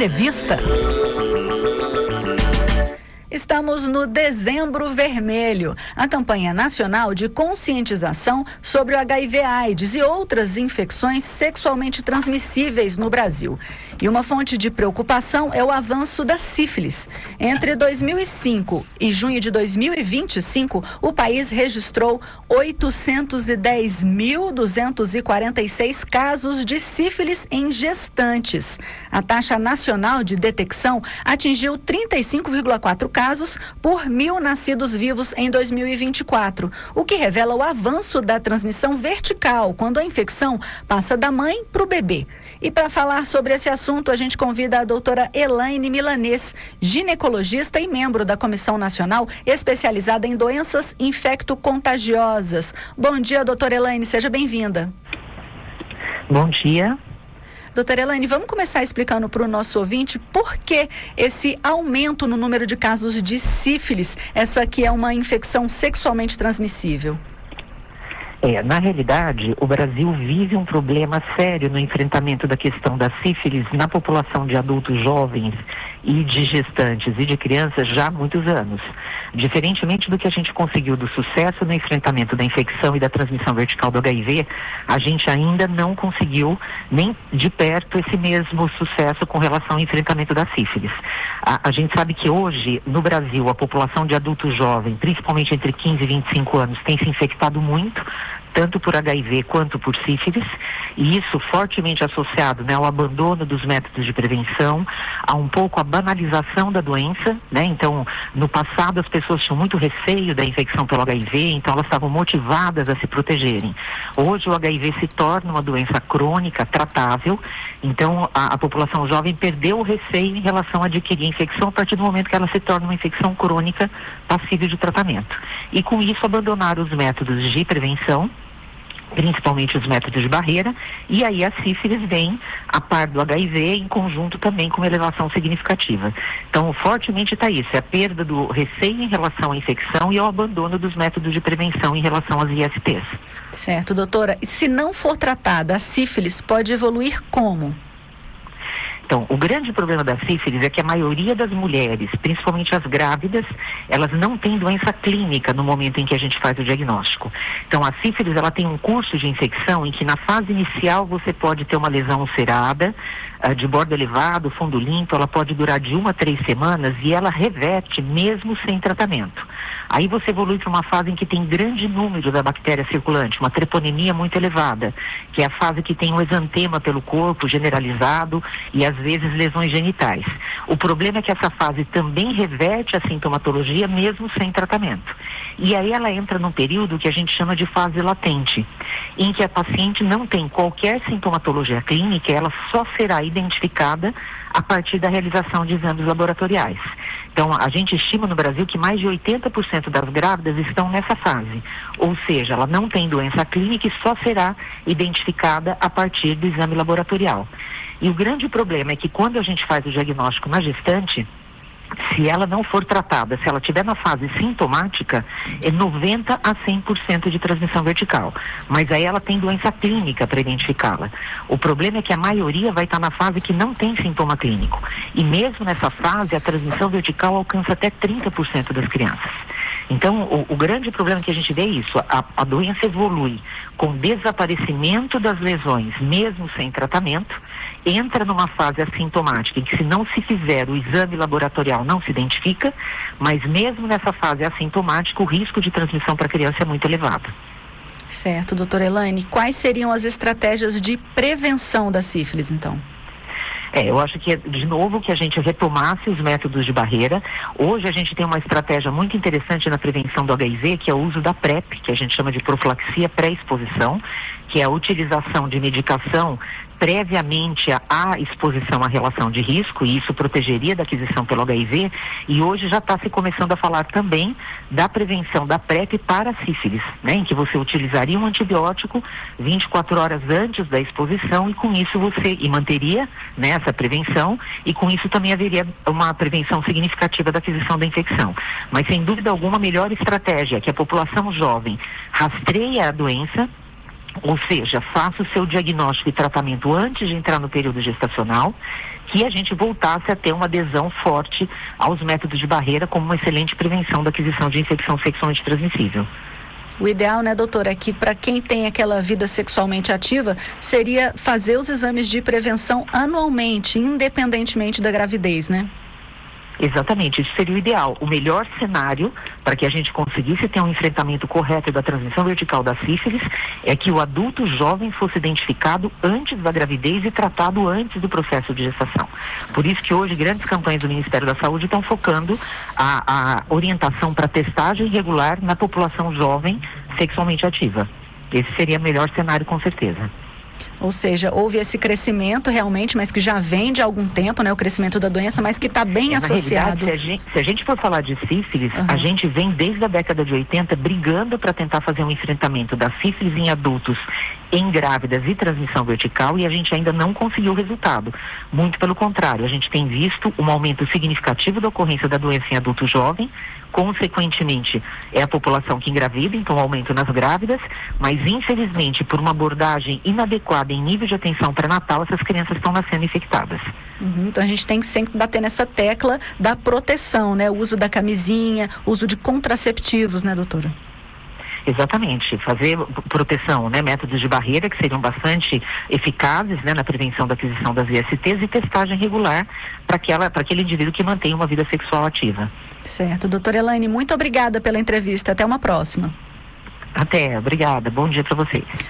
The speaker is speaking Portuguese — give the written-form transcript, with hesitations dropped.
Entrevista. Estamos no Dezembro Vermelho, a campanha nacional de conscientização sobre o HIV/AIDS e outras infecções sexualmente transmissíveis no Brasil. E uma fonte de preocupação é o avanço da sífilis. Entre 2005 e junho de 2025, o país registrou 810.246 casos de sífilis em gestantes. A taxa nacional de detecção atingiu 35,4 casos por 1.000 nascidos vivos em 2024, o que revela o avanço da transmissão vertical, quando a infecção passa da mãe para o bebê. E para falar sobre esse assunto, a gente convida a doutora Elaine Milanês, ginecologista e membro da Comissão Nacional especializada em doenças infecto-contagiosas. Bom dia, doutora Elaine, seja bem-vinda. Bom dia. Doutora Elaine, vamos começar explicando para o nosso ouvinte por que esse aumento no número de casos de sífilis, essa que é uma infecção sexualmente transmissível. Na realidade, o Brasil vive um problema sério no enfrentamento da questão da sífilis na população de adultos jovens e de gestantes e de crianças já há muitos anos. Diferentemente do que a gente conseguiu do sucesso no enfrentamento da infecção e da transmissão vertical do HIV, a gente ainda não conseguiu nem de perto esse mesmo sucesso com relação ao enfrentamento da sífilis. A gente sabe que hoje, no Brasil, a população de adultos jovens, principalmente entre 15 e 25 anos, tem se infectado muito, tanto por HIV quanto por sífilis, e isso fortemente associado, ao abandono dos métodos de prevenção, a um pouco a banalização da doença, Então, no passado as pessoas tinham muito receio da infecção pelo HIV, então elas estavam motivadas a se protegerem. Hoje o HIV se torna uma doença crônica, tratável, então a população jovem perdeu o receio em relação a adquirir a infecção a partir do momento que ela se torna uma infecção crônica passível de tratamento. E com isso abandonaram os métodos de prevenção, principalmente os métodos de barreira, e aí a sífilis vem a par do HIV em conjunto também com uma elevação significativa. Então, fortemente está isso, é a perda do receio em relação à infecção e ao abandono dos métodos de prevenção em relação às ISTs. Certo, doutora. E se não for tratada, a sífilis pode evoluir como? Então, o grande problema da sífilis é que a maioria das mulheres, principalmente as grávidas, elas não têm doença clínica no momento em que a gente faz o diagnóstico. Então, a sífilis, ela tem um curso de infecção em que na fase inicial você pode ter uma lesão ulcerada, de bordo elevado, fundo limpo, ela pode durar de 1 a 3 semanas e ela reverte mesmo sem tratamento. Aí você evolui para uma fase em que tem grande número da bactéria circulante, uma treponemia muito elevada, que é a fase que tem um exantema pelo corpo generalizado e às vezes lesões genitais. O problema é que essa fase também reverte a sintomatologia mesmo sem tratamento. E aí ela entra num período que a gente chama de fase latente, em que a paciente não tem qualquer sintomatologia clínica, ela só será identificada a partir da realização de exames laboratoriais. Então, a gente estima no Brasil que mais de 80% das grávidas estão nessa fase, ou seja, ela não tem doença clínica e só será identificada a partir do exame laboratorial. E o grande problema é que quando a gente faz o diagnóstico na gestante, se ela não for tratada, se ela estiver na fase sintomática, é 90% a 100% de transmissão vertical. Mas aí ela tem doença clínica para identificá-la. O problema é que a maioria vai estar na fase que não tem sintoma clínico. E mesmo nessa fase, a transmissão vertical alcança até 30% das crianças. Então, o grande problema que a gente vê é isso, a doença evolui com desaparecimento das lesões, mesmo sem tratamento, entra numa fase assintomática, em que se não se fizer o exame laboratorial não se identifica, mas mesmo nessa fase assintomática, o risco de transmissão para a criança é muito elevado. Certo, doutora Elaine, quais seriam as estratégias de prevenção da sífilis, então? Eu acho que, de novo, que a gente retomasse os métodos de barreira. Hoje a gente tem uma estratégia muito interessante na prevenção do HIV, que é o uso da PrEP, que a gente chama de profilaxia pré-exposição, que é a utilização de medicação previamente à exposição à relação de risco, e isso protegeria da aquisição pelo HIV, e hoje já está se começando a falar também da prevenção da PrEP para a sífilis, em que você utilizaria um antibiótico 24 horas antes da exposição, e com isso você manteria essa prevenção, e com isso também haveria uma prevenção significativa da aquisição da infecção. Mas sem dúvida alguma, a melhor estratégia é que a população jovem rastreie a doença, Ou seja, faça o seu diagnóstico e tratamento antes de entrar no período gestacional, que a gente voltasse a ter uma adesão forte aos métodos de barreira como uma excelente prevenção da aquisição de infecção sexualmente transmissível. O ideal, né, doutora, é que para quem tem aquela vida sexualmente ativa, seria fazer os exames de prevenção anualmente, independentemente da gravidez, né? Exatamente, isso seria o ideal. O melhor cenário para que a gente conseguisse ter um enfrentamento correto da transmissão vertical da sífilis é que o adulto jovem fosse identificado antes da gravidez e tratado antes do processo de gestação. Por isso que hoje grandes campanhas do Ministério da Saúde estão focando a orientação para testagem regular na população jovem sexualmente ativa. Esse seria o melhor cenário, com certeza. Ou seja, houve esse crescimento realmente, mas que já vem de algum tempo, né? O crescimento da doença, mas que está bem associado. Na realidade, se a gente for falar de sífilis, a gente vem desde a década de 80 brigando para tentar fazer um enfrentamento da sífilis em adultos, em grávidas e transmissão vertical, e a gente ainda não conseguiu resultado. Muito pelo contrário, a gente tem visto um aumento significativo da ocorrência da doença em adulto jovem, consequentemente é a população que engravida, então aumento nas grávidas, mas infelizmente por uma abordagem inadequada em nível de atenção pré-natal, essas crianças estão nascendo infectadas. Então a gente tem que sempre bater nessa tecla da proteção, né? O uso da camisinha, uso de contraceptivos, né, doutora? Exatamente, fazer proteção, né, métodos de barreira que seriam bastante eficazes, né, na prevenção da aquisição das ISTs e testagem regular para aquele indivíduo que mantém uma vida sexual ativa. Certo, doutora Elaine, muito obrigada pela entrevista, até uma próxima. Até, obrigada, bom dia para vocês.